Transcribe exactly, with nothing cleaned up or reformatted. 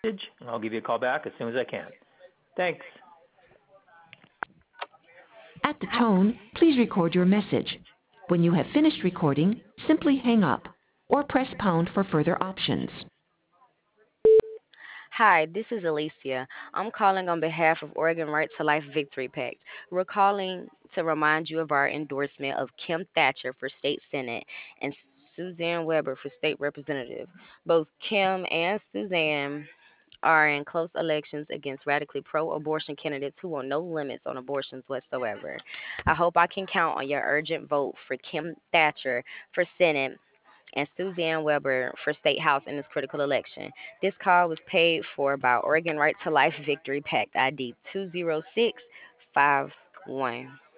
and I'll give you a call back as soon as I can. Thanks. At the tone, please record your message. When you have finished recording, simply hang up or press pound for further options. Hi, this is Alicia. I'm calling on behalf of Oregon Right to Life Victory Pact. We're calling to remind you of our endorsement of Kim Thatcher for state senate and Suzanne Weber for state representative. Both Kim and Suzanne are in close elections against radically pro abortion candidates who want no limits on abortions whatsoever. I hope I can count on your urgent vote for Kim Thatcher for Senate and Suzanne Weber for State House in this critical election. This call was paid for by Oregon Right to Life Victory Pact I D two zero six five one.